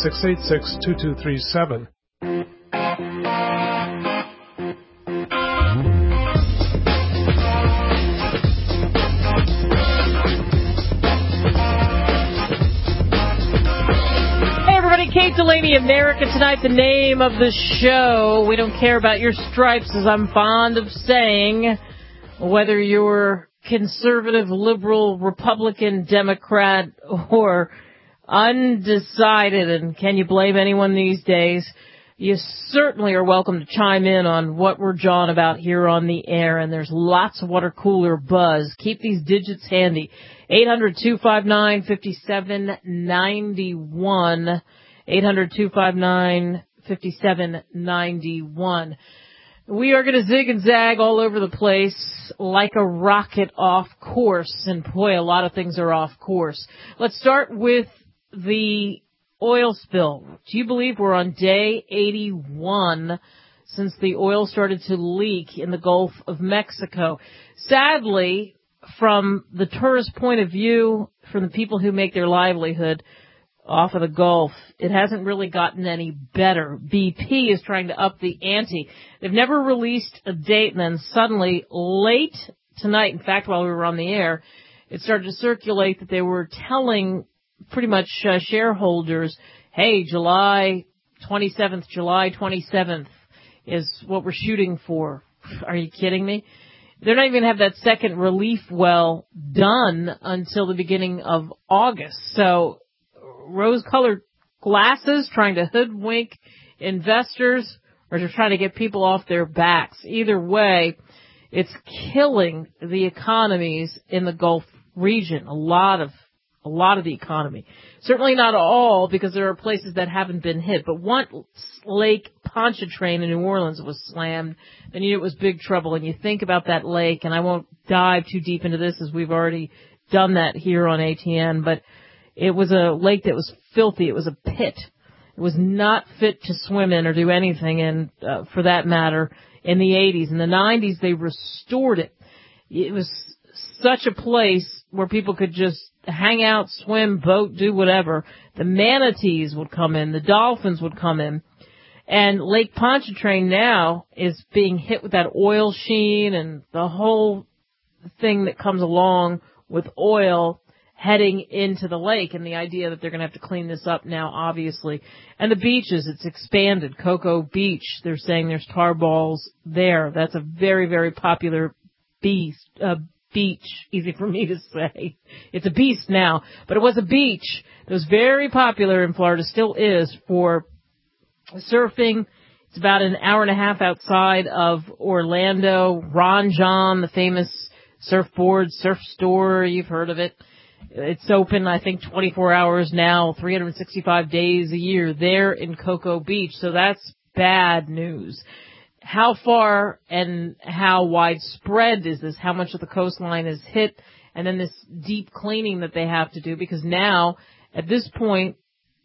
686-2237. Kate Delaney, America Tonight, the name of the show. We don't care about your stripes, as I'm fond of saying, whether you're conservative, liberal, Republican, Democrat, or undecided. And can you blame anyone these days? You certainly are welcome to chime in on what we're jawing about here on the air, and there's lots of water cooler buzz. Keep these digits handy. 800-259-5791. 800-259-5791. We are going to zig and zag all over the place like a rocket off course. And boy, a lot of things are off course. Let's start with the oil spill. Do you believe we're on day 81 since the oil started to leak in the Gulf of Mexico? Sadly, from the tourist point of view, from the people who make their livelihood off of the Gulf, it hasn't really gotten any better. BP is trying to up the ante. They've never released a date, and then suddenly, late tonight, in fact, while we were on the air, it started to circulate that they were telling pretty much shareholders, hey, July 27th is what we're shooting for. Are you kidding me? They're not even going to have that second relief well done until the beginning of August. So rose-colored glasses trying to hoodwink investors or just trying to get people off their backs. Either way, it's killing the economies in the Gulf region. A lot of the economy. Certainly not all, because there are places that haven't been hit. But once Lake Pontchartrain in New Orleans was slammed, then you knew it was big trouble. And you think about that lake, and I won't dive too deep into this as we've already done that here on ATN, but it was a lake that was filthy. It was a pit. It was not fit to swim in or do anything in, for that matter, in the 80s. In the 90s, they restored it. It was such a place where people could just hang out, swim, boat, do whatever. The manatees would come in. The dolphins would come in. And Lake Pontchartrain now is being hit with that oil sheen and the whole thing that comes along with oil heading into the lake, and the idea that they're going to have to clean this up now, obviously. And the beaches, it's expanded. Cocoa Beach, they're saying there's tar balls there. That's a very, very popular beach, easy for me to say. It's a beast now, but it was a beach that was very popular in Florida, still is, for surfing. It's about an hour and a half outside of Orlando. Ron John, the famous surfboard, surf store, you've heard of it. It's open, I think, 24 hours now, 365 days a year there in Cocoa Beach. So that's bad news. How far and how widespread is this? How much of the coastline is hit? And then this deep cleaning that they have to do, because now, at this point,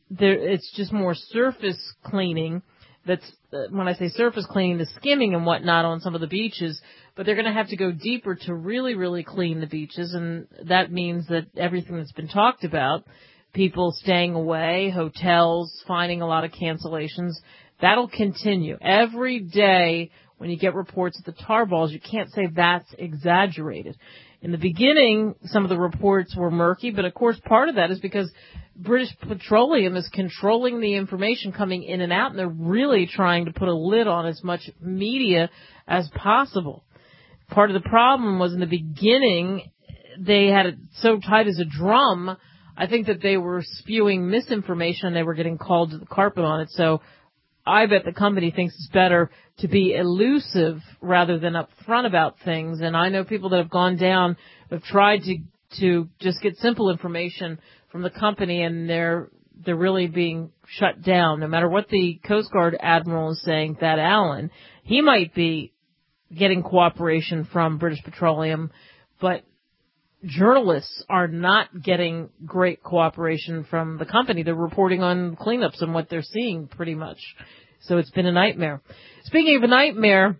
it's just more surface cleaning. That's, when I say surface cleaning, the skimming and whatnot on some of the beaches, but they're going to have to go deeper to really, really clean the beaches, and that means that everything that's been talked about, people staying away, hotels, finding a lot of cancellations, that'll continue. Every day when you get reports of the tar balls, you can't say that's exaggerated. In the beginning, some of the reports were murky, but of course part of that is because British Petroleum is controlling the information coming in and out, and they're really trying to put a lid on as much media as possible. Part of the problem was in the beginning, they had it so tight as a drum, I think that they were spewing misinformation and they were getting called to the carpet on it. So I bet the company thinks it's better to be elusive rather than upfront about things. And I know people that have gone down, have tried to just get simple information from the company, and they're really being shut down. No matter what the Coast Guard Admiral is saying, Thad Allen, he might be getting cooperation from British Petroleum, but journalists are not getting great cooperation from the company. They're reporting on cleanups and what they're seeing pretty much. So it's been a nightmare. Speaking of a nightmare,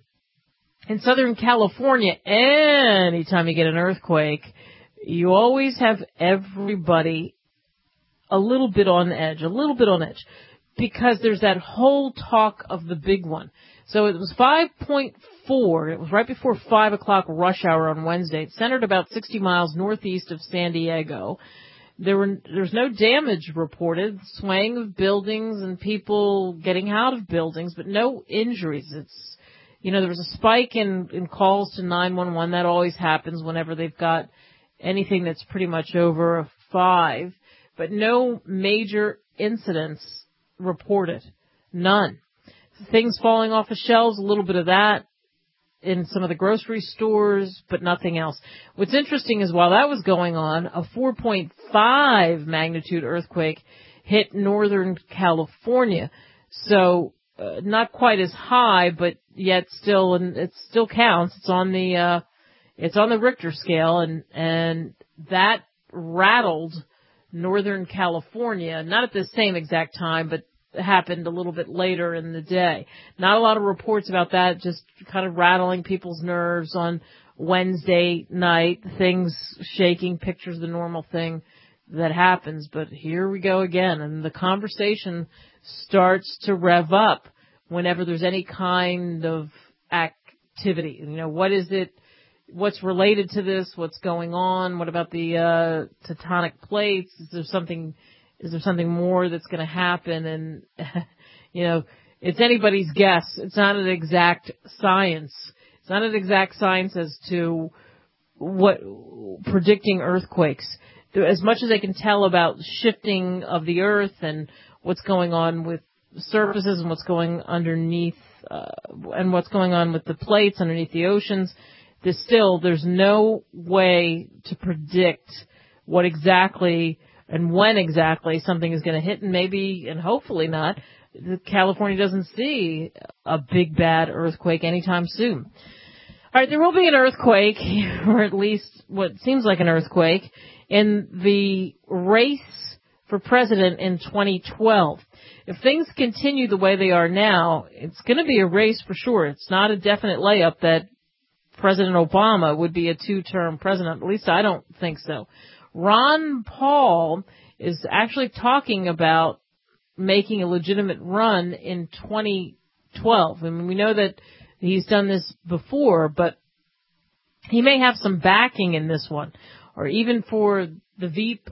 in Southern California, anytime you get an earthquake, you always have everybody a little bit on edge, because there's that whole talk of the big one. So it was 5.4. It was right before 5 o'clock rush hour on Wednesday. It centered about 60 miles northeast of San Diego. There's no damage reported, swaying of buildings and people getting out of buildings, but no injuries. There was a spike in calls to 911. That always happens whenever they've got anything that's pretty much over a 5, but no major incidents reported. None. Things falling off of shelves, a little bit of that in some of the grocery stores, but nothing else. What's interesting is while that was going on, a 4.5 magnitude earthquake hit Northern California. So not quite as high, but yet still, and it still counts. It's on the Richter scale, and that rattled Northern California, not at the same exact time, but happened a little bit later in the day. Not a lot of reports about that, just kind of rattling people's nerves on Wednesday night, things shaking, pictures, the normal thing that happens. But here we go again, and the conversation starts to rev up whenever there's any kind of activity. What is it? What's related to this? What's going on? What about the tectonic plates? Is there something more that's going to happen? And, it's anybody's guess. It's not an exact science. It's not an exact science as to what predicting earthquakes. As much as they can tell about shifting of the earth and what's going on with surfaces and what's going underneath, and what's going on with the plates underneath the oceans, there's no way to predict what exactly and when exactly something is going to hit, and maybe, and hopefully not, California doesn't see a big bad earthquake anytime soon. All right, there will be an earthquake, or at least what seems like an earthquake, in the race for president in 2012. If things continue the way they are now, it's going to be a race for sure. It's not a definite layup that President Obama would be a 2-term president. At least I don't think so. Ron Paul is actually talking about making a legitimate run in 2012. I mean, we know that he's done this before, but he may have some backing in this one, or even for the Veep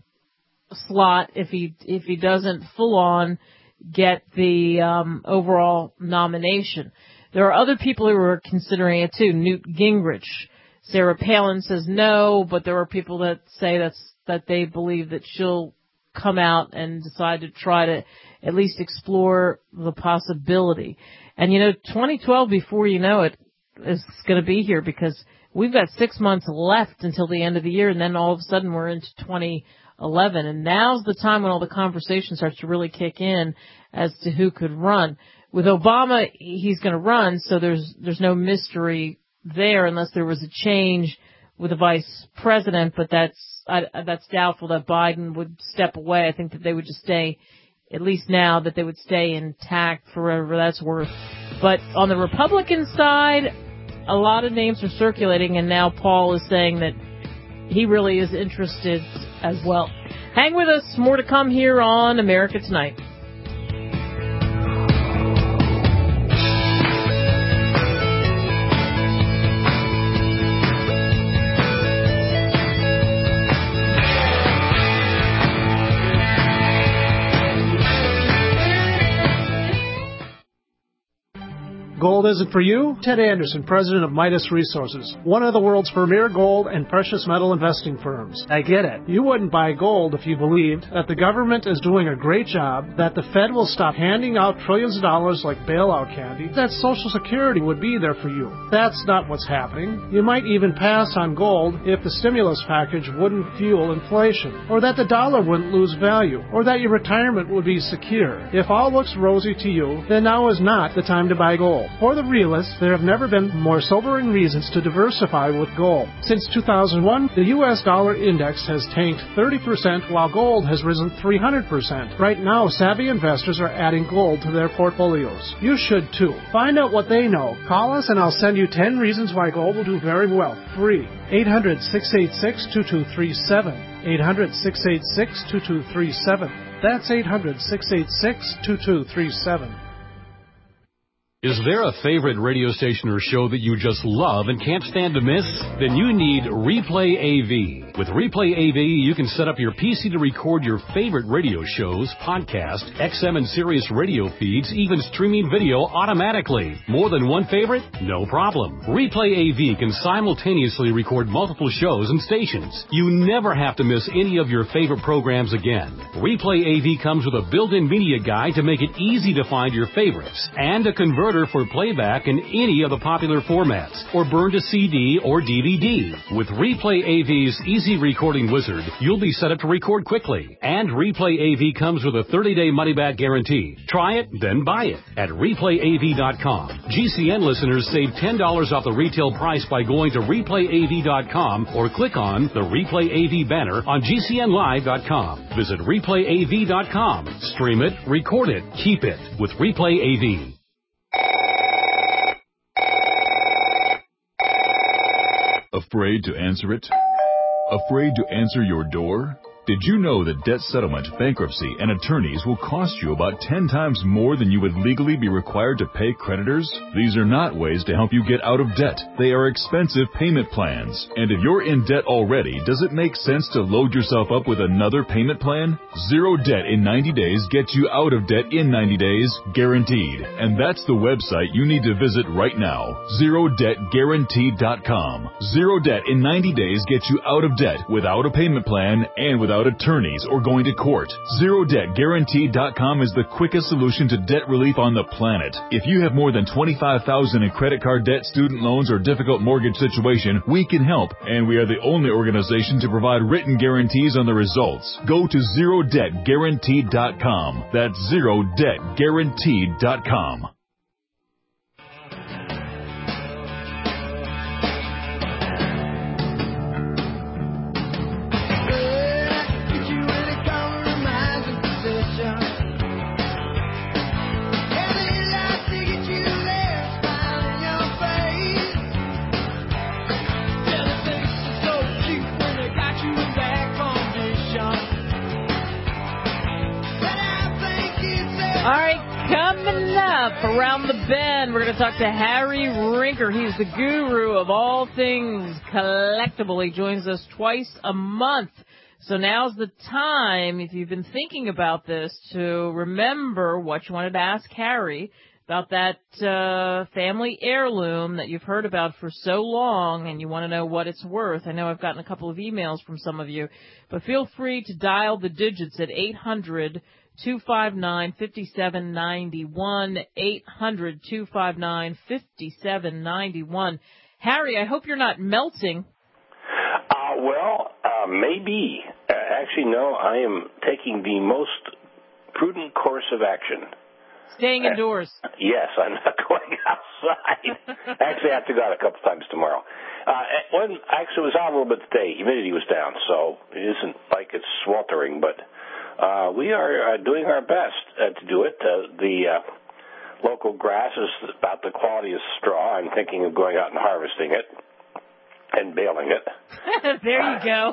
slot if he doesn't full on get the overall nomination. There are other people who are considering it too. Newt Gingrich. Sarah Palin says no, but there are people that say that they believe that she'll come out and decide to try to at least explore the possibility. And 2012, before you know it, is going to be here, because we've got 6 months left until the end of the year, and then all of a sudden we're into 2011. And now's the time when all the conversation starts to really kick in as to who could run. With Obama, he's going to run, so there's no mystery there unless there was a change with the vice president, but that's doubtful that Biden would step away. I think that they would just stay, at least now, that they would stay intact for whatever that's worth. But on the Republican side, a lot of names are circulating, and now Paul is saying that he really is interested as well. Hang with us. More to come here on America Tonight. Gold isn't for you? Ted Anderson, president of Midas Resources, one of the world's premier gold and precious metal investing firms. I get it. You wouldn't buy gold if you believed that the government is doing a great job, that the Fed will stop handing out trillions of dollars like bailout candy, that Social Security would be there for you. That's not what's happening. You might even pass on gold if the stimulus package wouldn't fuel inflation, or that the dollar wouldn't lose value, or that your retirement would be secure. If all looks rosy to you, then now is not the time to buy gold. For the realists, there have never been more sobering reasons to diversify with gold. Since 2001, the U.S. dollar index has tanked 30%, while gold has risen 300%. Right now, savvy investors are adding gold to their portfolios. You should too. Find out what they know. Call us and I'll send you 10 reasons why gold will do very well. Free. 800-686-2237. 800-686-2237. That's 800-686-2237. Is there a favorite radio station or show that you just love and can't stand to miss? Then you need Replay AV. With Replay AV, you can set up your PC to record your favorite radio shows, podcasts, XM and Sirius radio feeds, even streaming video automatically. More than one favorite? No problem. Replay AV can simultaneously record multiple shows and stations. You never have to miss any of your favorite programs again. Replay AV comes with a built-in media guide to make it easy to find your favorites and a converter for playback in any of the popular formats, or burn to CD or DVD. With Replay AV's Easy Recording Wizard, you'll be set up to record quickly. And Replay AV comes with a 30-day money-back guarantee. Try it, then buy it at ReplayAV.com. GCN listeners save $10 off the retail price by going to ReplayAV.com or click on the Replay AV banner on GCNLive.com. Visit ReplayAV.com. Stream it, record it, keep it with Replay AV. Afraid to answer it? Afraid to answer your door? Did you know that debt settlement, bankruptcy, and attorneys will cost you about 10 times more than you would legally be required to pay creditors? These are not ways to help you get out of debt. They are expensive payment plans. And if you're in debt already, does it make sense to load yourself up with another payment plan? Zero debt in 90 days gets you out of debt in 90 days, guaranteed. And that's the website you need to visit right now, ZeroDebtGuaranteed.com. Zero debt in 90 days gets you out of debt without a payment plan and without attorneys or going to court. ZeroDebtGuaranteed.com is the quickest solution to debt relief on the planet. If you have more than $25,000 in credit card debt, student loans, or difficult mortgage situation, we can help, and we are the only organization to provide written guarantees on the results. Go to ZeroDebtGuaranteed.com. That's ZeroDebtGuaranteed.com. Around the bend, we're going to talk to Harry Rinker. He's the guru of all things collectible. He joins us twice a month. So now's the time, if you've been thinking about this, to remember what you wanted to ask Harry about that family heirloom that you've heard about for so long and you want to know what it's worth. I know I've gotten a couple of emails from some of you, but feel free to dial the digits at 800-259-5791, 800-259-5791. Harry, I hope you're not melting. Maybe. Actually, no, I am taking the most prudent course of action. Staying indoors. Yes, I'm not going outside. Actually, I have to go out a couple times tomorrow. Actually, it was out a little bit today. Humidity was down, so it isn't like it's sweltering, but we are doing our best to do it. The local grass is about the quality of straw. I'm thinking of going out and harvesting it and baling it. There you go.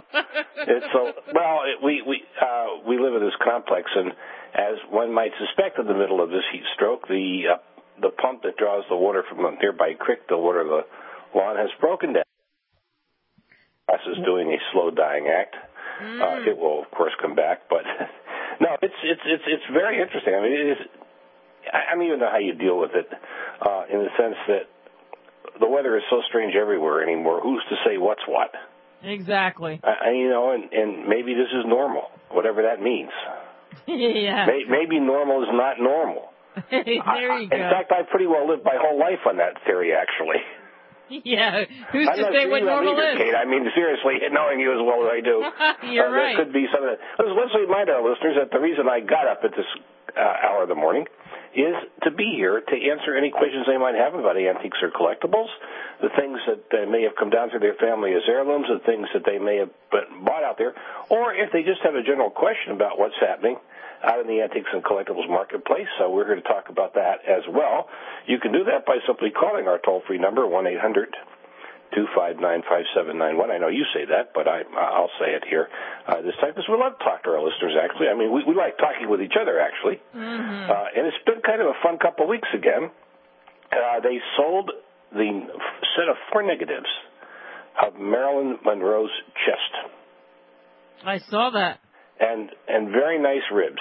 We live in this complex, and as one might suspect, in the middle of this heat stroke, the pump that draws the water from a nearby creek to water the lawn has broken down. Grass is doing a slow dying act. It will, of course, come back, but no, it's very interesting. I mean, I don't even know how you deal with it, in the sense that the weather is so strange everywhere anymore. Who's to say what's what? Exactly. And maybe this is normal, whatever that means. Yeah. Maybe normal is not normal. There you go. In fact, I pretty well lived my whole life on that theory, actually. Yeah. Who's to say what normal is? Kate. I mean, seriously, knowing you as well as I do. You're right. There could be some of that. Let's remind our listeners that the reason I got up at this hour of the morning is to be here to answer any questions they might have about antiques or collectibles, the things that may have come down through their family as heirlooms, the things that they may have bought out there, or if they just have a general question about what's happening out in the antiques and collectibles marketplace. So we're here to talk about that as well. You can do that by simply calling our toll-free number, 1-800 800-259-5791. I know you say that, but I'll say it here this time because we love to talk to our listeners, actually. I mean, we like talking with each other, actually. Mm-hmm. And it's been kind of a fun couple of weeks again. They sold the set of 4 negatives of Marilyn Monroe's chest. I saw that. And very nice ribs.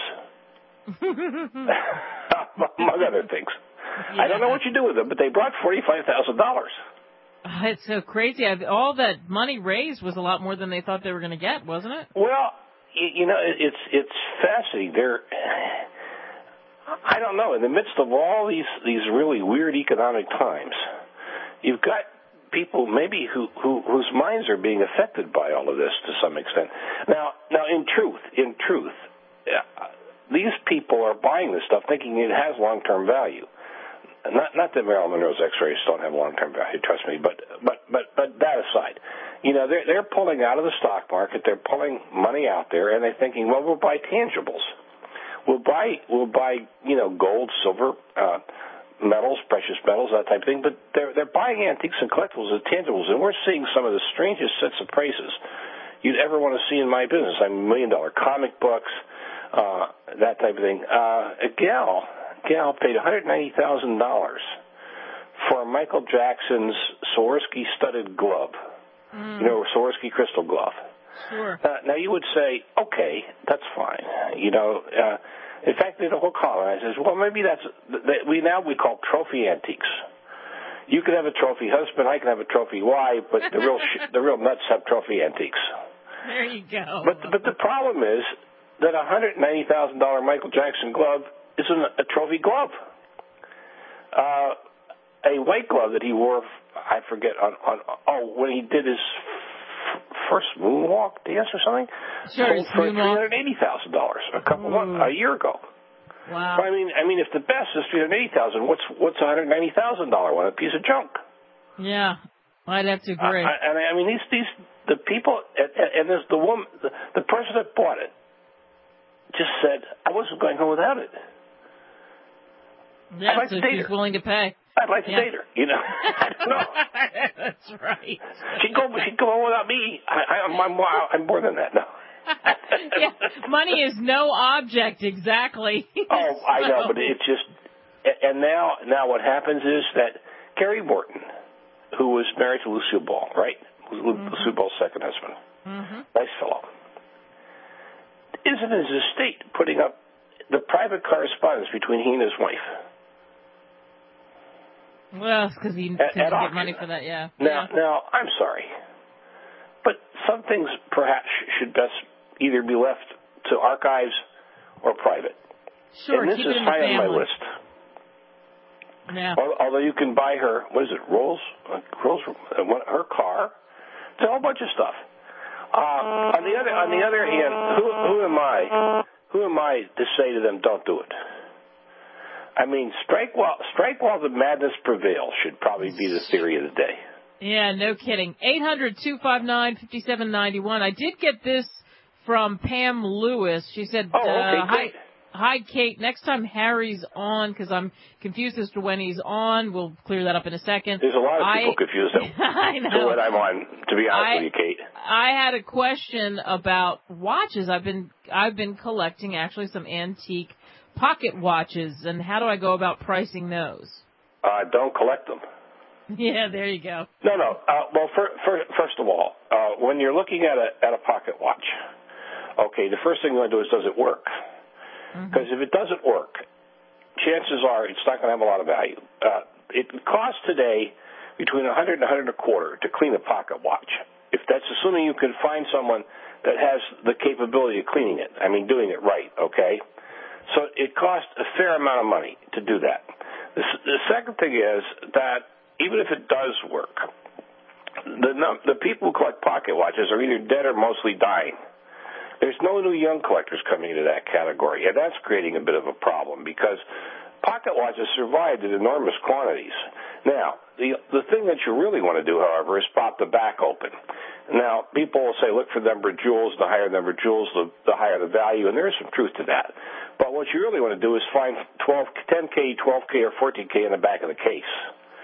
Among other things. Yeah. I don't know what you do with them, but they brought $45,000. It's so crazy. All that money raised was a lot more than they thought they were going to get, wasn't it? Well, you know, it's fascinating. I don't know. In the midst of all these really weird economic times, you've got people maybe whose minds are being affected by all of this to some extent. Now, in truth, these people are buying this stuff thinking it has long-term value. Not that Marilyn Monroe's X-rays don't have long-term value, trust me, but that aside, you know, they're pulling out of the stock market, they're pulling money out there, and they're thinking, well, we'll buy tangibles. We'll buy, you know, gold, silver, metals, precious metals, that type of thing, but they're buying antiques and collectibles and tangibles, and we're seeing some of the strangest sets of prices you'd ever want to see in my business. I mean, $1 million comic books, that type of thing. A gal paid $190,000 for Michael Jackson's Swarovski studded glove. You know, Swarovski crystal glove. Sure. Now you would say, okay, that's fine. You know, in fact, there's a whole column. I says, well, maybe we call trophy antiques. You can have a trophy husband, I can have a trophy wife, but the real nuts have trophy antiques. There you go. But the problem is that $190,000 Michael Jackson glove isn't a trophy glove. A white glove that he wore, I forget, when he did his first moonwalk dance or something, sold for $380,000 a year ago. Wow. I mean, if the best is $380,000, what's $190,000 one? A piece of junk. Yeah, I'd have to agree. And I mean, the people, and there's the woman, the person that bought it, just said, I wasn't going home without it. Yeah, I'd like so to date she's her. willing to pay. I'd like to date her, you know. I don't know. That's right. She'd go home without me. I'm more than that now. Yeah, money is no object, exactly. Oh, I know, but it's just, and now what happens is that Gary Morton, who was married to Lucille Ball, right? Lucille Ball's second husband. Mm-hmm. Nice fellow. Is in his estate putting up the private correspondence between he and his wife. Well, because he can get money for that, yeah. Now, I'm sorry, but some things perhaps should best either be left to archives or private. Sure, and this keep is it in the high family. on my list. Yeah. Although you can buy her, what is it, Rolls, her car. It's a whole bunch of stuff. On the other hand, who am I to say to them, don't do it? I mean, strike while the madness prevails should probably be the theory of the day. Yeah, no kidding. 800-259-5791. I did get this from Pam Lewis. She said, Hi, Kate. Next time Harry's on, because I'm confused as to when he's on. We'll clear that up in a second. There's a lot of people confused I know. to when I'm on, to be honest with you, Kate. I had a question about watches. I've been collecting actually some antique pocket watches, and how do I go about pricing those? Don't collect them. Yeah, there you go. No. Well, first of all, when you're looking at a pocket watch, okay, the first thing you want to do is, does it work? Because if it doesn't work, chances are it's not going to have a lot of value. It costs today between $100 and $125 to clean a pocket watch. If that's assuming you can find someone that has the capability of cleaning it. I mean, doing it right, okay? So it costs a fair amount of money to do that. The second thing is that even if it does work, the people who collect pocket watches are either dead or mostly dying. There's no new young collectors coming into that category, and that's creating a bit of a problem because pocket watches survived in enormous quantities. Now, the thing that you really want to do, however, is pop the back open. Now, people will say, look for the number of jewels. The higher the number of jewels, the higher the value, and there is some truth to that. But what you really want to do is find 10K, 12K, or 14K in the back of the case.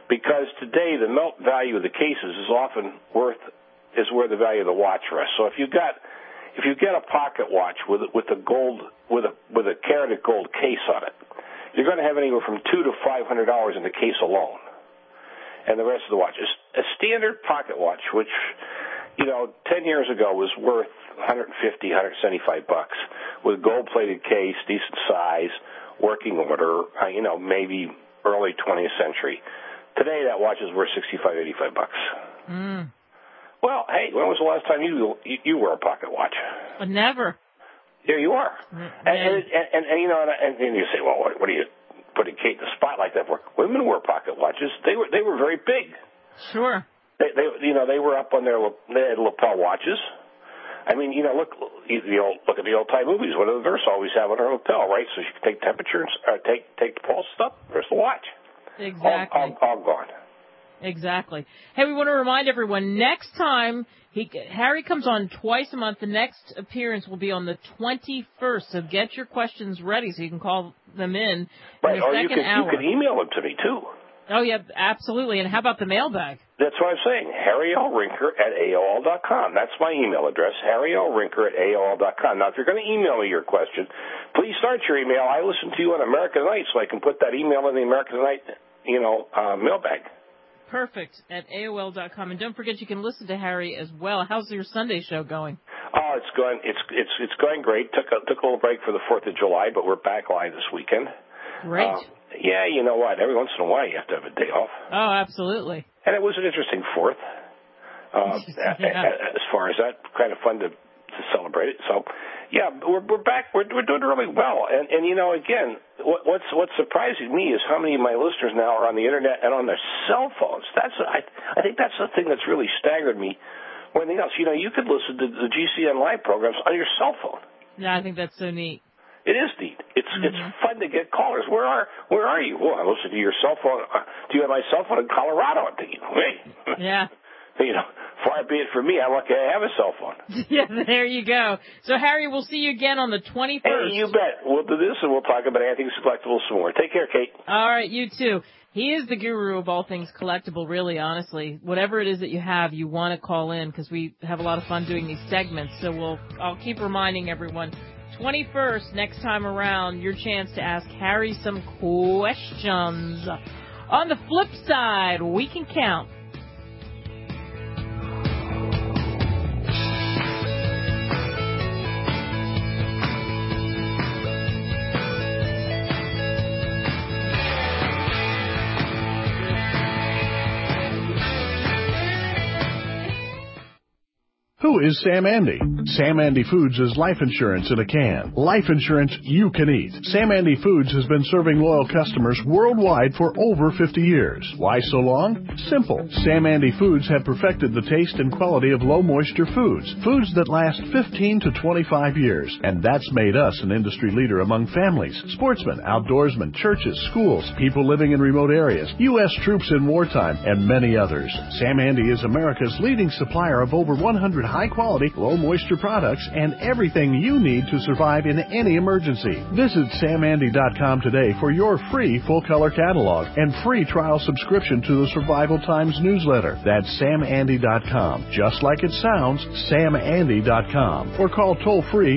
because today the melt value of the cases is often where the value of the watch rests. So if you get a pocket watch with a caratic gold case on it, you're going to have anywhere from $200 to $500 in the case alone, and the rest of the watch is a standard pocket watch, which 10 years ago was worth $150, $175 with gold-plated case, decent size, working order, maybe early 20th century. Today, that watch is worth $65, $85. Well, hey, when was the last time you wore a pocket watch? Never. Here you are. And you say, well, what do you putting Kate in the spot like that for? Women wore pocket watches. They were very big. Sure. They were up on they had lapel watches. I mean, look at the old time movies. What do the nurse always have on her lapel, right? So she can take temperature and take the pulse stuff. There's the watch. Exactly. All gone. Exactly. Hey, we want to remind everyone, next time Harry comes on twice a month, the next appearance will be on the 21st. So get your questions ready so you can call them in Right. the second hour. You can email them to me, too. Oh, yeah, absolutely. And how about the mailbag? That's what I'm saying. HarryLRinker@AOL.com. That's my email address, HarryLRinker@AOL.com. Now, if you're going to email me your question, please start your email. I listen to you on American Night, so I can put that email in the American Night, mailbag. Perfect, at AOL.com. And don't forget you can listen to Harry as well. How's your Sunday show going? Oh, it's going great. Took a little break for the 4th of July, but we're back live this weekekend. Great. Yeah, you know what? Every once in a while you have to have a day off. Oh, absolutely. And it was an interesting 4th. As far as that, kind of fun to celebrate it. So, yeah, we're back. We're doing really well. And again, what's surprising me is how many of my listeners now are on the internet and on their cell phones. I think that's the thing that's really staggered me. More than anything else, you could listen to the GCN live programs on your cell phone. Yeah, I think that's so neat. It is neat. It's fun to get callers. Where are you? Well, I listen to your cell phone. Do you have my cell phone in Colorado? I'm thinking, wait. Yeah. Far be it from me. I'm lucky I have a cell phone. Yeah, there you go. So, Harry, we'll see you again on the 21st. Hey, you bet. We'll do this, and we'll talk about anything collectible some more. Take care, Kate. All right, you too. He is the guru of all things collectible, really, honestly. Whatever it is that you have, you want to call in, because we have a lot of fun doing these segments. So I'll keep reminding everyone. 21st, next time around, your chance to ask Harry some questions. On the flip side, we can count. Who is Sam Andy? Sam Andy Foods is life insurance in a can. Life insurance you can eat. Sam Andy Foods has been serving loyal customers worldwide for over 50 years. Why so long? Simple. Sam Andy Foods have perfected the taste and quality of low-moisture foods. Foods that last 15 to 25 years. And that's made us an industry leader among families, sportsmen, outdoorsmen, churches, schools, people living in remote areas, U.S. troops in wartime, and many others. Sam Andy is America's leading supplier of over 100 high-quality, low-moisture products and everything you need to survive in any emergency. Visit SamAndy.com today for your free full-color catalog and free trial subscription to the Survival Times newsletter. That's SamAndy.com. Just like it sounds, SamAndy.com. Or call toll-free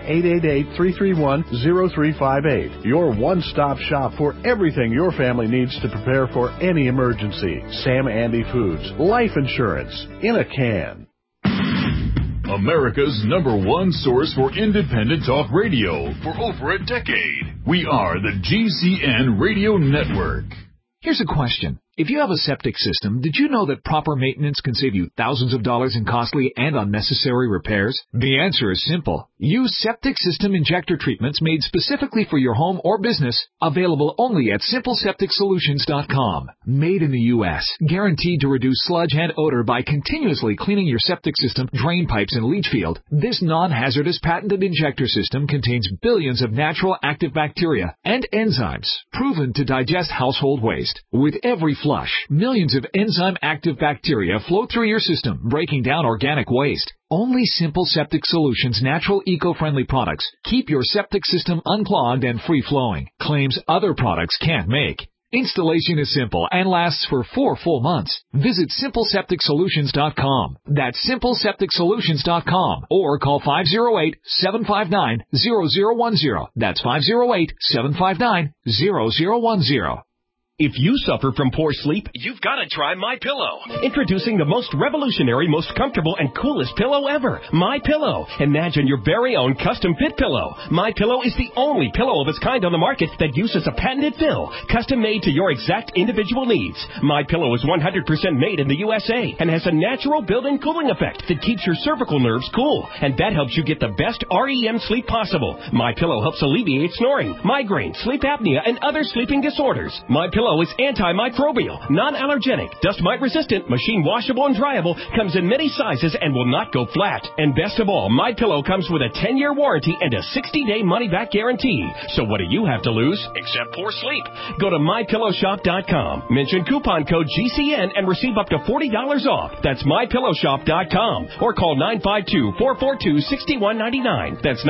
1-888-331-0358. Your one-stop shop for everything your family needs to prepare for any emergency. Sam Andy Foods. Life insurance in a can. America's #1 source for independent talk radio for over a decade. We are the GCN Radio Network. Here's a question. If you have a septic system, did you know that proper maintenance can save you thousands of dollars in costly and unnecessary repairs? The answer is simple. Use septic system injector treatments made specifically for your home or business, available only at simplesepticsolutions.com. Made in the U.S., guaranteed to reduce sludge and odor by continuously cleaning your septic system, drain pipes, and leach field. This non-hazardous patented injector system contains billions of natural active bacteria and enzymes, proven to digest household waste. With every flush, millions of enzyme-active bacteria flow through your system, breaking down organic waste. Only Simple Septic Solutions natural eco-friendly products keep your septic system unclogged and free-flowing, claims other products can't make. Installation is simple and lasts for 4 full months. Visit simplesepticsolutions.com. That's simplesepticsolutions.com or call 508-759-0010. That's 508-759-0010. If you suffer from poor sleep, you've got to try MyPillow. Introducing the most revolutionary, most comfortable, and coolest pillow ever, MyPillow. Imagine your very own custom fit pillow. MyPillow is the only pillow of its kind on the market that uses a patented fill, custom made to your exact individual needs. MyPillow is 100% made in the USA and has a natural built-in cooling effect that keeps your cervical nerves cool, and that helps you get the best REM sleep possible. MyPillow helps alleviate snoring, migraine, sleep apnea, and other sleeping disorders. MyPillow is antimicrobial, non-allergenic, dust mite resistant, machine washable and dryable, comes in many sizes and will not go flat. And best of all, MyPillow comes with a 10-year warranty and a 60-day money-back guarantee. So what do you have to lose except poor sleep? Go to MyPillowShop.com, mention coupon code GCN and receive up to $40 off. That's MyPillowShop.com or call 952-442-6199. That's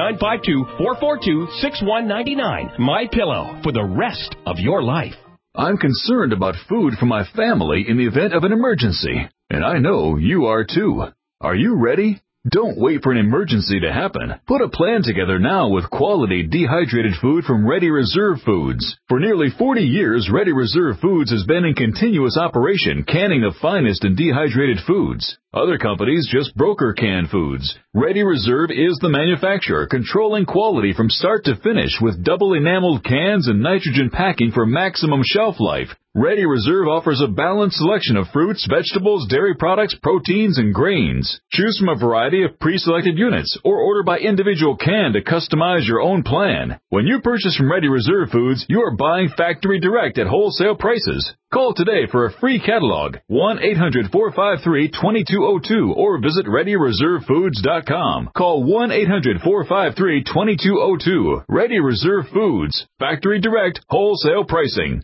952-442-6199. MyPillow, for the rest of your life. I'm concerned about food for my family in the event of an emergency, and I know you are too. Are you ready? Don't wait for an emergency to happen. Put a plan together now with quality dehydrated food from Ready Reserve Foods. For nearly 40 years, Ready Reserve Foods has been in continuous operation, canning the finest in dehydrated foods. Other companies just broker canned foods. Ready Reserve is the manufacturer, controlling quality from start to finish with double enameled cans and nitrogen packing for maximum shelf life. Ready Reserve offers a balanced selection of fruits, vegetables, dairy products, proteins, and grains. Choose from a variety of pre-selected units or order by individual can to customize your own plan. When you purchase from Ready Reserve Foods, you are buying factory direct at wholesale prices. Call today for a free catalog, 1-800-453-2202, or visit ReadyReserveFoods.com. Call 1-800-453-2202. Ready Reserve Foods. Factory direct, wholesale pricing.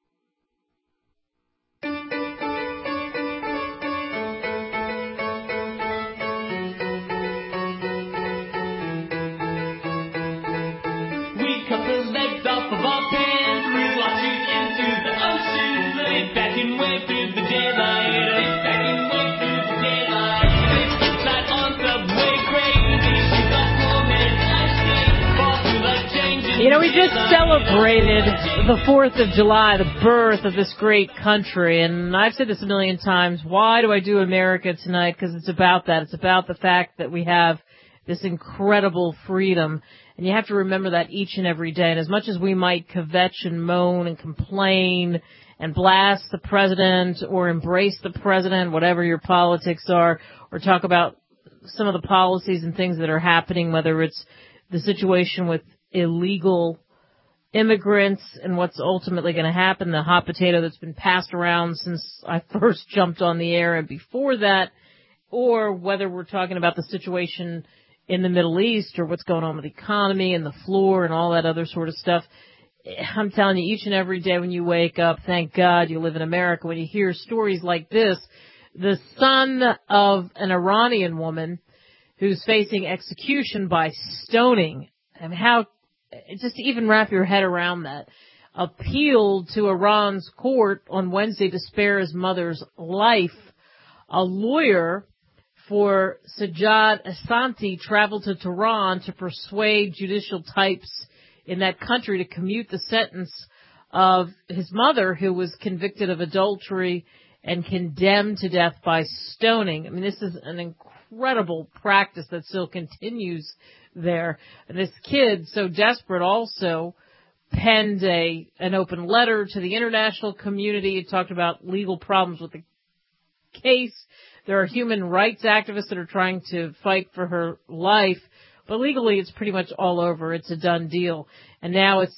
You know, we just celebrated the 4th of July, the birth of this great country, and I've said this a million times. Why do I do America Tonight? Because it's about that. It's about the fact that we have this incredible freedom, and you have to remember that each and every day. And as much as we might kvetch and moan and complain and blast the president or embrace the president, whatever your politics are, or talk about some of the policies and things that are happening, whether it's the situation with illegal immigrants and what's ultimately going to happen, the hot potato that's been passed around since I first jumped on the air and before that, or whether we're talking about the situation in the Middle East or what's going on with the economy and the floor and all that other sort of stuff. I'm telling you, each and every day when you wake up, thank God you live in America. When you hear stories like this, the son of an Iranian woman who's facing execution by stoning, I mean, how, just to even wrap your head around that, appealed to Iran's court on Wednesday to spare his mother's life. A lawyer for Sajjad Asanti traveled to Tehran to persuade judicial types in that country to commute the sentence of his mother, who was convicted of adultery and condemned to death by stoning. I mean, this is an incredible practice that still continues there. And this kid, so desperate, also penned an open letter to the international community. It talked about legal problems with the case. There are human rights activists that are trying to fight for her life, but legally it's pretty much all over. It's a done deal. And now it's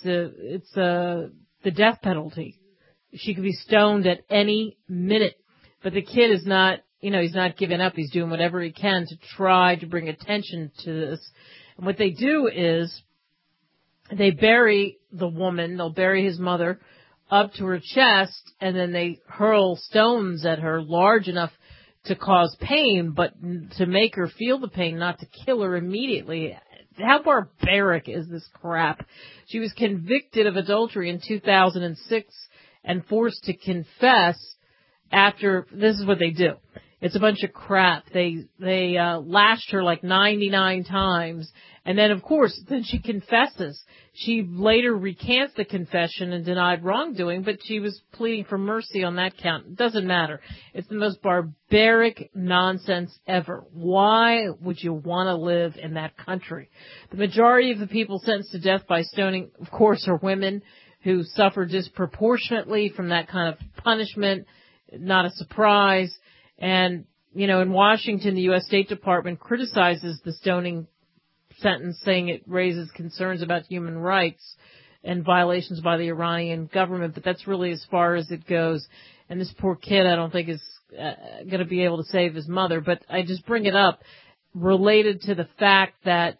the death penalty. She could be stoned at any minute. But the kid is not, he's not giving up. He's doing whatever he can to try to bring attention to this. And what they do is they bury the woman, they'll bury his mother up to her chest, and then they hurl stones at her large enough to cause pain, but to make her feel the pain, not to kill her immediately. How barbaric is this crap? She was convicted of adultery in 2006 and forced to confess after. This is what they do. It's a bunch of crap. They lashed her like 99 times. And then, of course, then she confesses. She later recants the confession and denied wrongdoing, but she was pleading for mercy on that count. It doesn't matter. It's the most barbaric nonsense ever. Why would you want to live in that country? The majority of the people sentenced to death by stoning, of course, are women who suffer disproportionately from that kind of punishment. Not a surprise. And, you know, in Washington, the U.S. State Department criticizes the stoning sentence, saying it raises concerns about human rights and violations by the Iranian government, but that's really as far as it goes. And this poor kid, I don't think is going to be able to save his mother, but I just bring it up related to the fact that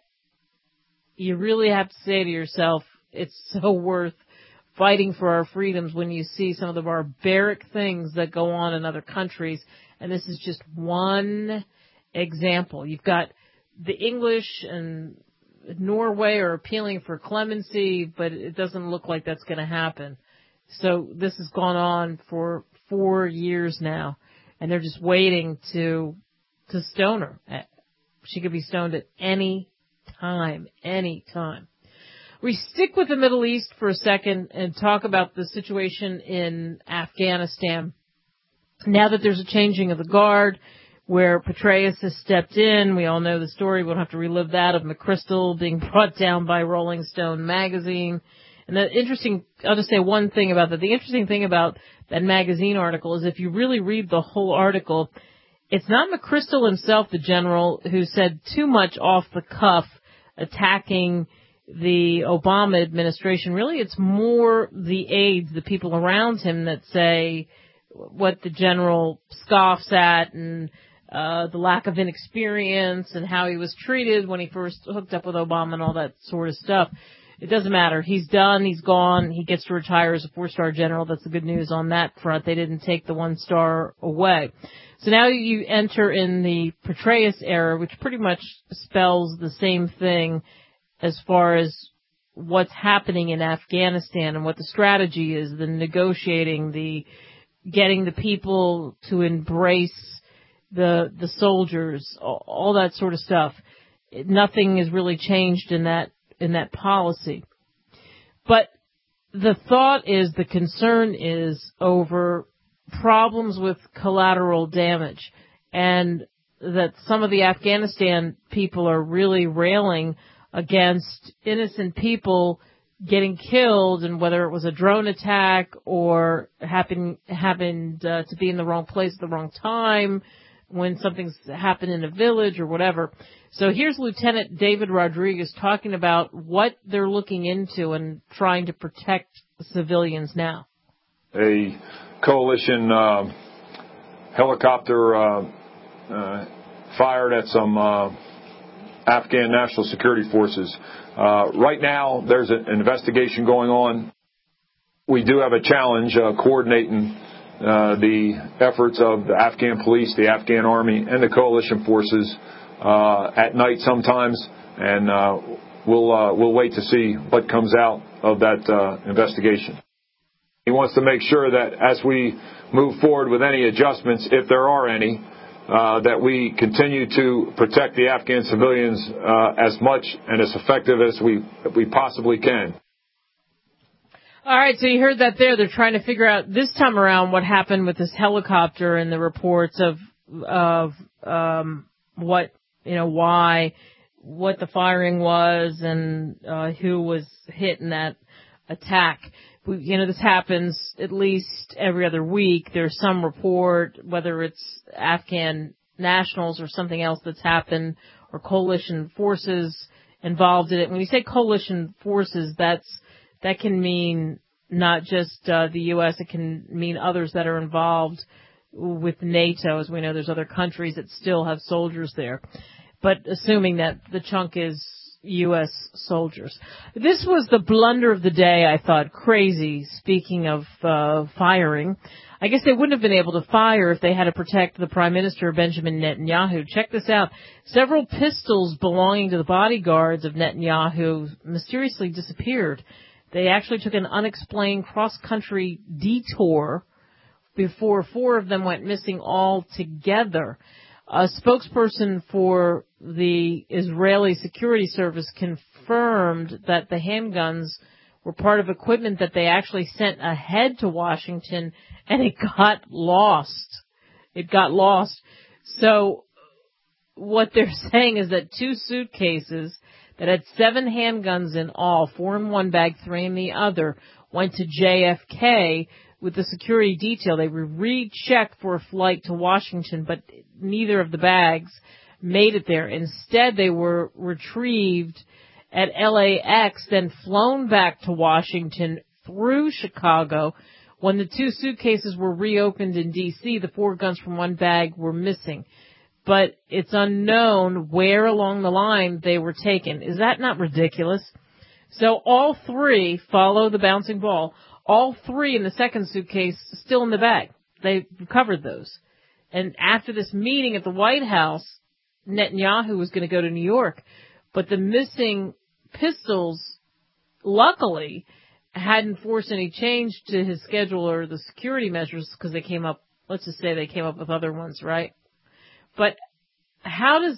you really have to say to yourself, it's so worth fighting for our freedoms when you see some of the barbaric things that go on in other countries. And this is just one example. You've got the English and Norway are appealing for clemency, but it doesn't look like that's going to happen. So this has gone on for 4 years now, and they're just waiting to stone her. She could be stoned at any time, any time. We stick with the Middle East for a second and talk about the situation in Afghanistan. Now that there's a changing of the guard, where Petraeus has stepped in, we all know the story. We don't have to relive that of McChrystal being brought down by Rolling Stone magazine. And I'll just say one thing about that. The interesting thing about that magazine article is if you really read the whole article, it's not McChrystal himself, the general, who said too much off the cuff attacking the Obama administration. Really, it's more the aides, the people around him that say what the general scoffs at and the lack of inexperience and how he was treated when he first hooked up with Obama and all that sort of stuff. It doesn't matter. He's done. He's gone. He gets to retire as a 4-star general. That's the good news on that front. They didn't take the 1-star away. So now you enter in the Petraeus era, which pretty much spells the same thing as far as what's happening in Afghanistan and what the strategy is, the negotiating, the getting the people to embrace the soldiers, all that sort of stuff. Nothing has really changed in that policy. But the thought is, the concern is over problems with collateral damage, and that some of the Afghanistan people are really railing against innocent people getting killed, and whether it was a drone attack or happened to be in the wrong place at the wrong time, when something's happened in a village or whatever. So here's Lieutenant David Rodriguez talking about what they're looking into and trying to protect civilians now. A coalition helicopter fired at some Afghan National Security Forces. Right now, there's an investigation going on. We do have a challenge coordinating the efforts of the Afghan police, the Afghan army, and the coalition forces at night sometimes, and we'll wait to see what comes out of that investigation. He wants to make sure that as we move forward with any adjustments, if there are any, that we continue to protect the Afghan civilians as much and as effective as we possibly can. All right, so you heard that there. They're trying to figure out this time around what happened with this helicopter and the reports of what, why, what the firing was, and who was hit in that attack. This happens at least every other week. There's some report, whether it's Afghan nationals or something else that's happened, or coalition forces involved in it. When you say coalition forces, that can mean not just the U.S., it can mean others that are involved with NATO. As we know, there's other countries that still have soldiers there. But assuming that the chunk is U.S. soldiers. This was the blunder of the day, I thought. Crazy. Speaking of firing, I guess they wouldn't have been able to fire if they had to protect the Prime Minister, Benjamin Netanyahu. Check this out. Several pistols belonging to the bodyguards of Netanyahu mysteriously disappeared. They actually took an unexplained cross-country detour before 4 of them went missing altogether. A spokesperson for the Israeli Security Service confirmed that the handguns were part of equipment that they actually sent ahead to Washington, and it got lost. It got lost. So what they're saying is that 2 suitcases that had 7 handguns in all, 4 in one bag, 3 in the other, went to JFK with the security detail. They were rechecked for a flight to Washington, but neither of the bags made it there. Instead, they were retrieved at LAX, then flown back to Washington through Chicago. When the 2 suitcases were reopened in D.C., the 4 guns from one bag were missing. But it's unknown where along the line they were taken. Is that not ridiculous? So all 3 follow the bouncing ball. All 3 in the second suitcase still in the bag. They recovered those. And after this meeting at the White House, Netanyahu was going to go to New York. But the missing pistols, luckily, hadn't forced any change to his schedule or the security measures because they came up, let's just say they came up with other ones, right? But how do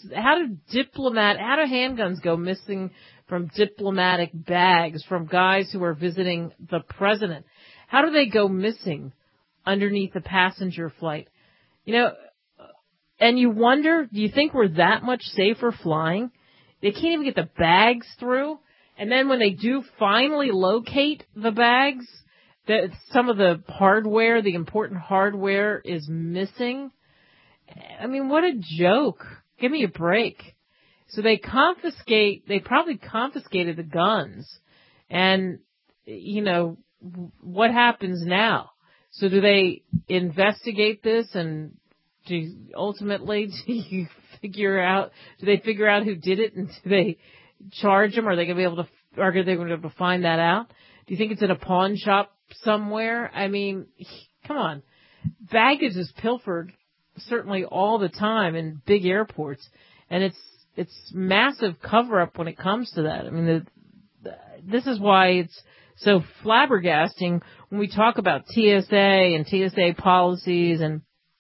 handguns go missing from diplomatic bags from guys who are visiting the president? How do they go missing underneath a passenger flight? You know, and you wonder, do you think we're that much safer flying? They can't even get the bags through. And then when they do finally locate the bags, some of the hardware, the important hardware, is missing. I mean, what a joke. Give me a break. So they probably confiscated the guns. And, you know, what happens now? So do they investigate this and do they figure out who did it, and do they charge them? Are they going to be able to find that out? Do you think it's in a pawn shop somewhere? I mean, come on. Baggage is pilfered certainly all the time in big airports, and it's massive cover-up when it comes to that. I mean, this is why it's so flabbergasting when we talk about TSA and TSA policies, and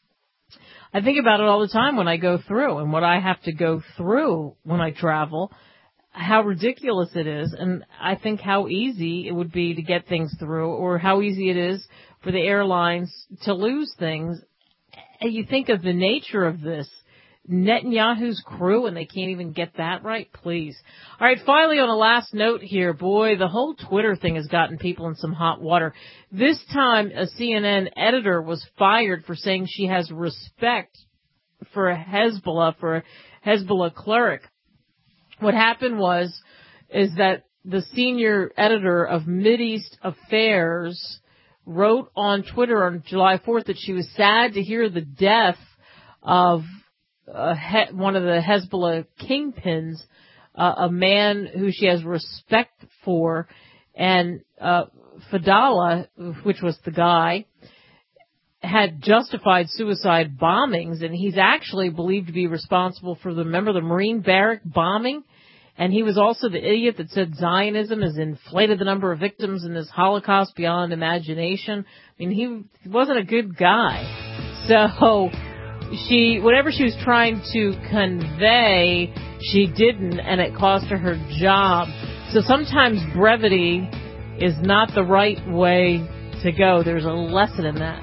I think about it all the time when I go through and what I have to go through when I travel, how ridiculous it is, and I think how easy it would be to get things through, or how easy it is for the airlines to lose things. And you think of the nature of this, Netanyahu's crew, and they can't even get that right? Please. All right, finally, on a last note here, boy, the whole Twitter thing has gotten people in some hot water. This time, a CNN editor was fired for saying she has respect for a Hezbollah cleric. What happened is that the senior editor of Mideast Affairs wrote on Twitter on July 4th that she was sad to hear the death of one of the Hezbollah kingpins, a man who she has respect for, and Fadallah, which was the guy, had justified suicide bombings, and he's actually believed to be responsible for the Marine barrack bombing, and he was also the idiot that said Zionism has inflated the number of victims in this Holocaust beyond imagination. I mean, he wasn't a good guy. So whatever she was trying to convey, she didn't, and it cost her her job. So sometimes brevity is not the right way to go. There's a lesson in that.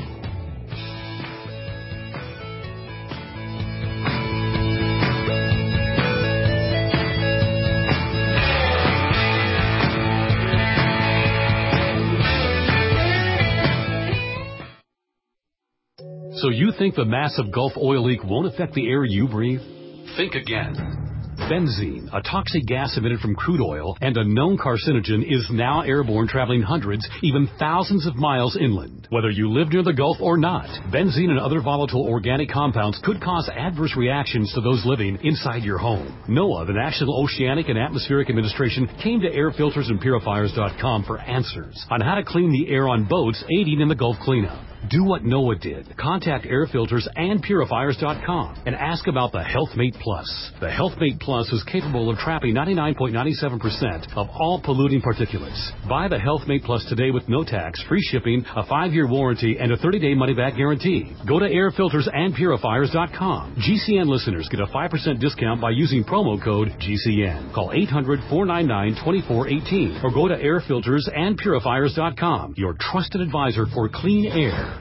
So you think the massive Gulf oil leak won't affect the air you breathe? Think again. Benzene, a toxic gas emitted from crude oil and a known carcinogen, is now airborne, traveling hundreds, even thousands of miles inland. Whether you live near the Gulf or not, benzene and other volatile organic compounds could cause adverse reactions to those living inside your home. NOAA, the National Oceanic and Atmospheric Administration, came to airfiltersandpurifiers.com for answers on how to clean the air on boats, aiding in the Gulf cleanup. Do what Noah did. Contact airfiltersandpurifiers.com and ask about the HealthMate Plus. The HealthMate Plus is capable of trapping 99.97% of all polluting particulates. Buy the HealthMate Plus today with no tax, free shipping, a 5-year warranty, and a 30-day money-back guarantee. Go to airfiltersandpurifiers.com. GCN listeners get a 5% discount by using promo code GCN. Call 800-499-2418 or go to airfiltersandpurifiers.com, your trusted advisor for clean air.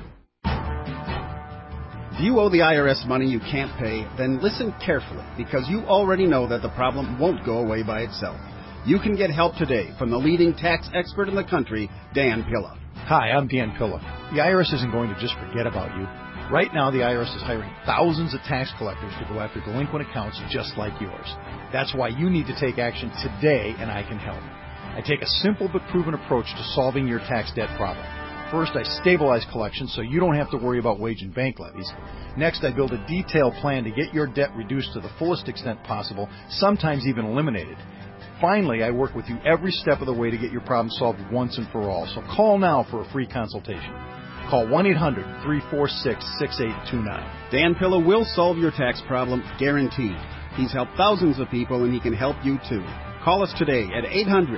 If you owe the IRS money you can't pay, then listen carefully, because you already know that the problem won't go away by itself. You can get help today from the leading tax expert in the country, Dan Pilla. Hi, I'm Dan Pilla. The IRS isn't going to just forget about you. Right now, the IRS is hiring thousands of tax collectors to go after delinquent accounts just like yours. That's why you need to take action today, and I can help. I take a simple but proven approach to solving your tax debt problem. First, I stabilize collections so you don't have to worry about wage and bank levies. Next, I build a detailed plan to get your debt reduced to the fullest extent possible, sometimes even eliminated. Finally, I work with you every step of the way to get your problem solved once and for all. So call now for a free consultation. Call 1-800-346-6829. Dan Pilla will solve your tax problem, guaranteed. He's helped thousands of people, and he can help you too. Call us today at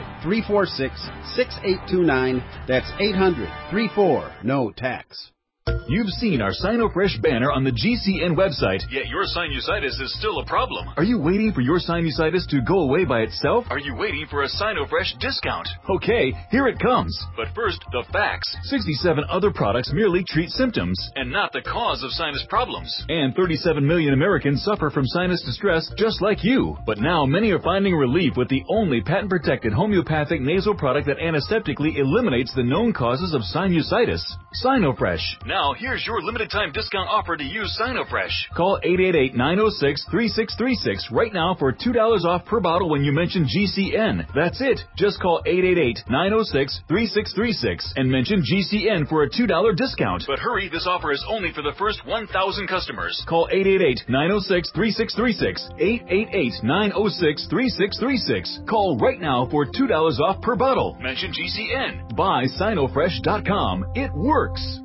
800-346-6829. That's 800-34-NO-TAX. You've seen our SinoFresh banner on the GCN website, yet your sinusitis is still a problem. Are you waiting for your sinusitis to go away by itself? Are you waiting for a SinoFresh discount? Okay, here it comes. But first, the facts. 67 other products merely treat symptoms and not the cause of sinus problems. And 37 million Americans suffer from sinus distress just like you. But now many are finding relief with the only patent-protected homeopathic nasal product that antiseptically eliminates the known causes of sinusitis. SinoFresh. Now, here's your limited-time discount offer to use SinoFresh. Call 888-906-3636 right now for $2 off per bottle when you mention GCN. That's it. Just call 888-906-3636 and mention GCN for a $2 discount. But hurry, this offer is only for the first 1,000 customers. Call 888-906-3636. 888-906-3636. Call right now for $2 off per bottle. Mention GCN. Buy SinoFresh.com. It works.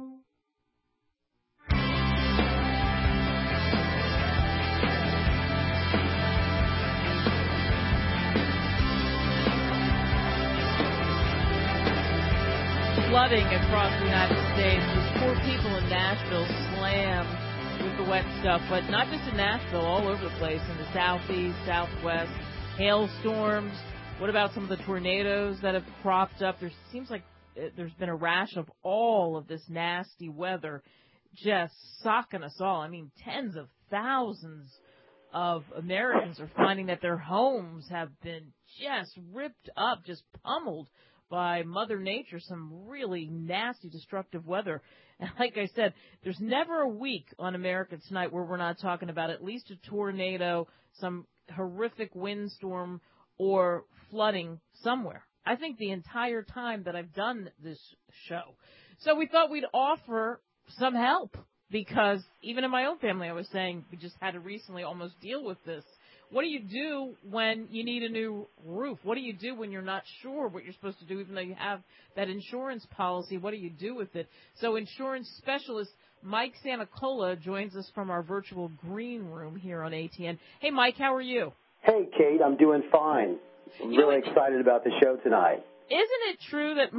Flooding across the United States. These poor people in Nashville slammed with the wet stuff, but not just in Nashville, all over the place, in the southeast, southwest, hailstorms. What about some of the tornadoes that have cropped up? There seems like there's been a rash of all of this nasty weather just socking us all. I mean, tens of thousands of Americans are finding that their homes have been just ripped up, just pummeled by Mother Nature, some really nasty, destructive weather. And like I said, there's never a week on America Tonight where we're not talking about at least a tornado, some horrific windstorm, or flooding somewhere. I think the entire time that I've done this show. So we thought we'd offer some help, because even in my own family, I was saying we just had to recently almost deal with this. What do you do when you need a new roof? What do you do when you're not sure what you're supposed to do, even though you have that insurance policy? What do you do with it? So insurance specialist Mike Santacola joins us from our virtual green room here on ATN. Hey, Mike, how are you? Hey, Kate, I'm doing fine. I'm really excited about the show tonight. Isn't it true that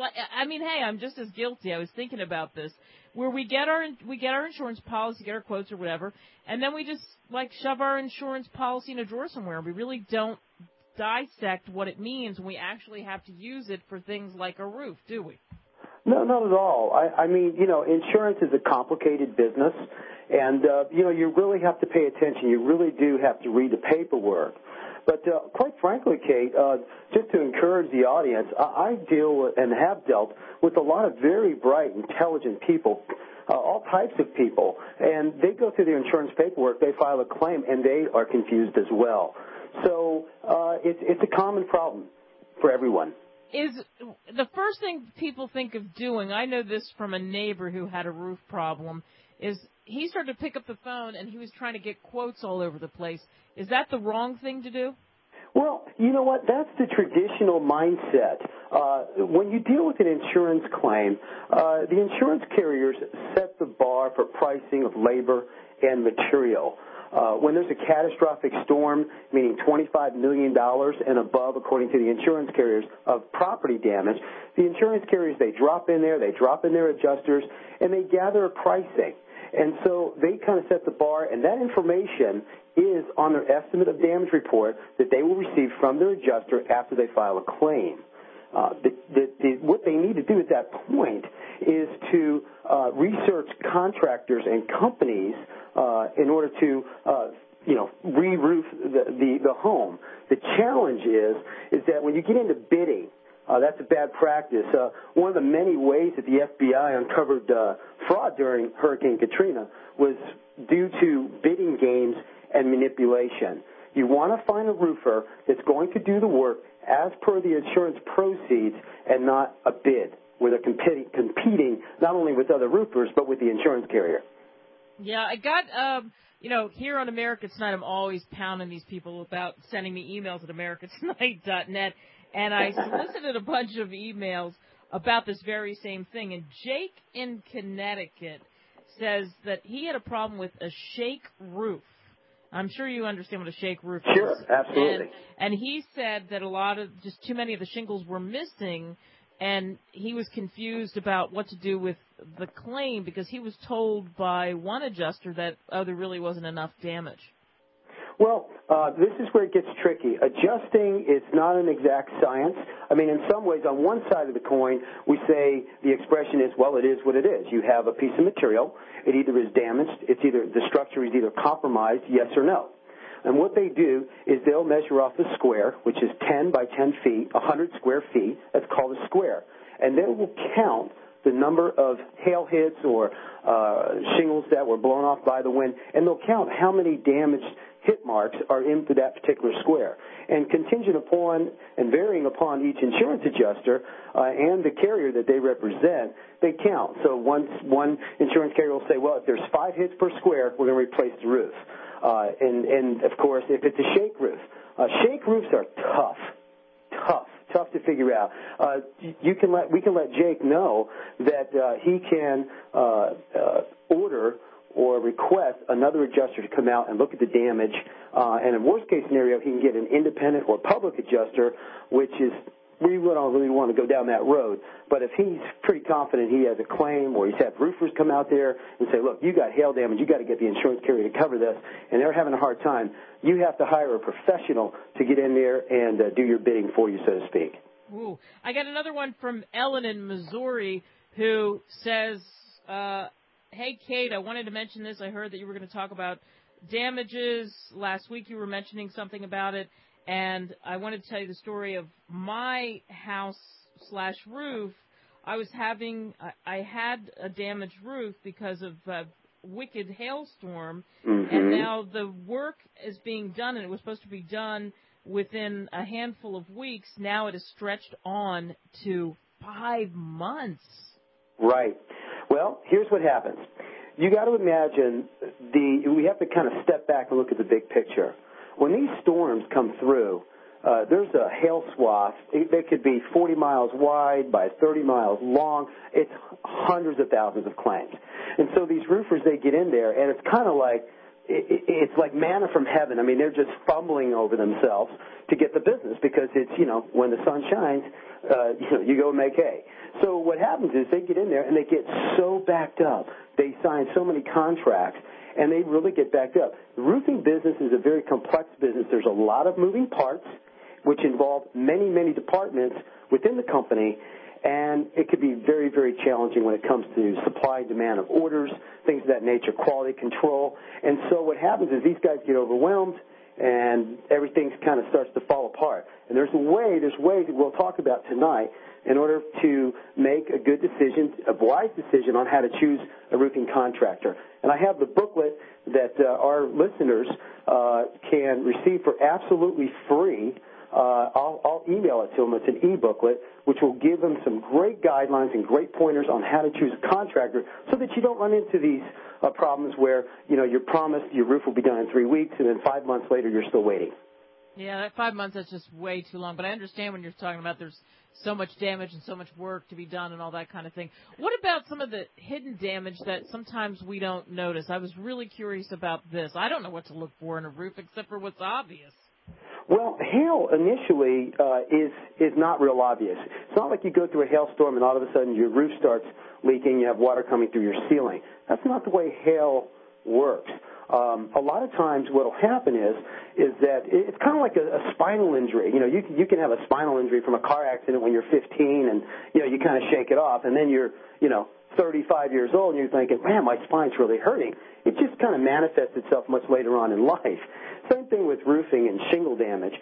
I'm just as guilty. I was thinking about this, where we get our insurance policy, get our quotes or whatever, and then we just shove our insurance policy in a drawer somewhere. We really don't dissect what it means when we actually have to use it for things like a roof, do we? No, not at all. I mean, insurance is a complicated business, and, you really have to pay attention. You really do have to read the paperwork. But quite frankly, Kate, just to encourage the audience, I deal with, and have dealt with, a lot of very bright, intelligent people, all types of people, and they go through their insurance paperwork, they file a claim, and they are confused as well. So it's a common problem for everyone. Is the first thing people think of doing, I know this from a neighbor who had a roof problem, is he started to pick up the phone and he was trying to get quotes all over the place. Is that the wrong thing to do? Well, you know what? That's the traditional mindset. When you deal with an insurance claim, the insurance carriers set the bar for pricing of labor and material. When there's a catastrophic storm, meaning $25 million and above, according to the insurance carriers, of property damage, the insurance carriers, they drop in there, they drop in their adjusters, and they gather a pricing. And so they kind of set the bar, and that information is on their estimate of damage report that they will receive from their adjuster after they file a claim. What they need to do at that point is to research contractors and companies in order to re-roof the home. The challenge is that when you get into bidding, that's a bad practice. One of the many ways that the FBI uncovered fraud during Hurricane Katrina was due to bidding games and manipulation. You want to find a roofer that's going to do the work as per the insurance proceeds and not a bid where they're competing not only with other roofers but with the insurance carrier. Yeah, I got, here on America Tonight, I'm always pounding these people about sending me emails at americatonight.net, and I solicited a bunch of emails about this very same thing. And Jake in Connecticut says that he had a problem with a shake roof. I'm sure you understand what a shake roof is. Sure, absolutely. And he said that just too many of the shingles were missing, and he was confused about what to do with the claim because he was told by one adjuster that, there really wasn't enough damage. Well, this is where it gets tricky. Adjusting is not an exact science. I mean, in some ways, on one side of the coin, we say the expression is, well, it is what it is. You have a piece of material. It either is damaged. The structure is either compromised, yes or no. And what they do is they'll measure off the square, which is 10 by 10 feet, 100 square feet. That's called a square. And they will count the number of hail hits or shingles that were blown off by the wind, and they'll count how many damaged hit marks are into that particular square. And contingent upon and varying upon each insurance adjuster and the carrier that they represent, they count. So one insurance carrier will say, well, if there's 5 hits per square, we're going to replace the roof. And of course, if it's a shake roof roofs are tough to figure out. We can let Jake know that he can order or request another adjuster to come out and look at the damage. And in worst case scenario, he can get an independent or public adjuster, which is, we don't really want to go down that road. But if he's pretty confident he has a claim, or he's had roofers come out there and say, look, you got hail damage, you got to get the insurance carrier to cover this, and they're having a hard time, you have to hire a professional to get in there and do your bidding for you, so to speak. Ooh. I got another one from Ellen in Missouri who says, hey, Kate, I wanted to mention this. I heard that you were going to talk about damages. Last week you were mentioning something about it, and I wanted to tell you the story of my house/roof. I had a damaged roof because of a wicked hailstorm, and now the work is being done, and it was supposed to be done within a handful of weeks. Now it is stretched on to 5 months. Right. Well, here's what happens. You got to imagine we have to kind of step back and look at the big picture. When these storms come through, there's a hail swath. They could be 40 miles wide by 30 miles long. It's hundreds of thousands of claims. And so these roofers, they get in there, and it's kind of like, it's like manna from heaven. I mean, they're just fumbling over themselves to get the business because it's, when the sun shines, you go and make hay. So what happens is they get in there and they get so backed up. They sign so many contracts and they really get backed up. The roofing business is a very complex business. There's a lot of moving parts which involve many, many departments within the company, and it could be very, very challenging when it comes to supply and demand of orders, things of that nature, quality control. And so what happens is these guys get overwhelmed, and everything kind of starts to fall apart. And there's ways that we'll talk about tonight in order to make a good decision, a wise decision on how to choose a roofing contractor. And I have the booklet that our listeners can receive for absolutely free. I'll email it to them. It's an e-booklet, which will give them some great guidelines and great pointers on how to choose a contractor so that you don't run into these problems where, you're promised your roof will be done in 3 weeks and then 5 months later you're still waiting. Yeah, that 5 months, that's just way too long. But I understand when you're talking about there's so much damage and so much work to be done and all that kind of thing. What about some of the hidden damage that sometimes we don't notice? I was really curious about this. I don't know what to look for in a roof except for what's obvious. Well, hail initially is not real obvious. It's not like you go through a hailstorm and all of a sudden your roof starts leaking, you have water coming through your ceiling. That's not the way hail works. A lot of times what will happen is that it's kind of like a spinal injury. You know, you can have a spinal injury from a car accident when you're 15 and, you know, you kind of shake it off, and then you're, 35 years old and you're thinking, man, my spine's really hurting. It just kind of manifests itself much later on in life. Same thing with roofing and shingle damage.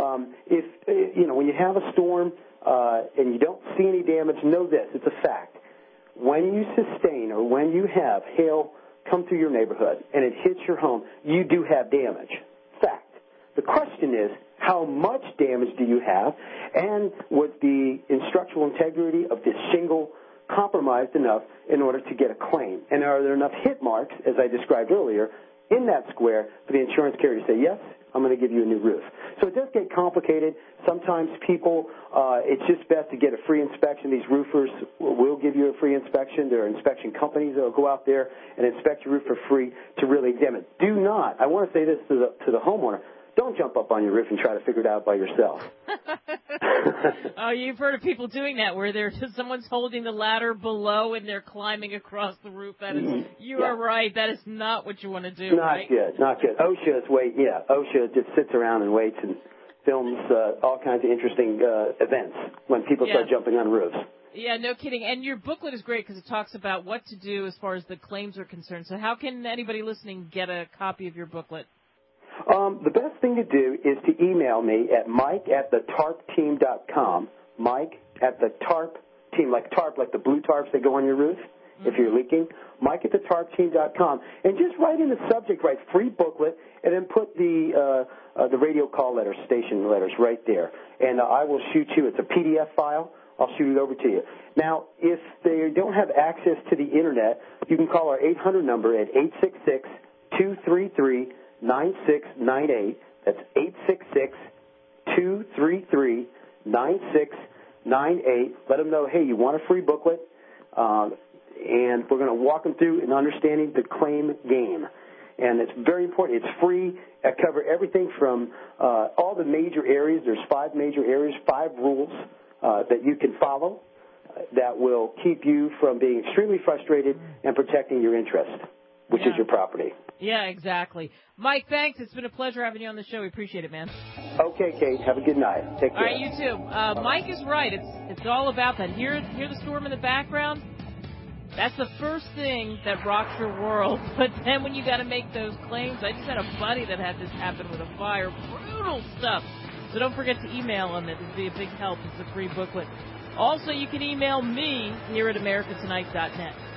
When you have a storm and you don't see any damage, know this, it's a fact. When you sustain or when you have hail come through your neighborhood and it hits your home, you do have damage. Fact. The question is, how much damage do you have, and was the structural integrity of this shingle compromised enough in order to get a claim? And are there enough hit marks, as I described earlier, in that square for the insurance carrier to say, yes, I'm going to give you a new roof? So it does get complicated. Sometimes people, it's just best to get a free inspection. These roofers will give you a free inspection. There are inspection companies that will go out there and inspect your roof for free to really examine it. Do not, I want to say this to the homeowner, don't jump up on your roof and try to figure it out by yourself. Oh, you've heard of people doing that where someone's holding the ladder below and they're climbing across the roof. That is, you are right. That is not what you want to do. Not right? good. Not good. OSHA just sits around and waits and films all kinds of interesting events when people start jumping on roofs. Yeah, no kidding. And your booklet is great because it talks about what to do as far as the claims are concerned. So how can anybody listening get a copy of your booklet? The best thing to do is to email me at mike@thetarpteam.com. Mike at the tarp team, like tarp, like the blue tarps that go on your roof if you're leaking. Mike at thetarpteam.com, and just write in the subject, write free booklet, and then put the radio call letters, station letters, right there. And I will shoot you. It's a PDF file. I'll shoot it over to you. Now, if they don't have access to the internet, you can call our 800 number at 866-233-9698. That's 866-233-9698. Let them know, hey, you want a free booklet, and we're going to walk them through in understanding the claim game. And it's very important. It's free. I cover everything from all the major areas. There's 5 major areas, 5 rules that you can follow that will keep you from being extremely frustrated and protecting your interest, which is your property. Yeah, exactly. Mike, thanks. It's been a pleasure having you on the show. We appreciate it, man. Okay, Kate. Have a good night. Take care. All right, you too. Mike is right. It's all about that. Hear the storm in the background? That's the first thing that rocks your world. But then when you got to make those claims, I just had a buddy that had this happen with a fire. Brutal stuff. So don't forget to email him. It would be a big help. It's a free booklet. Also, you can email me here at americatonight.net.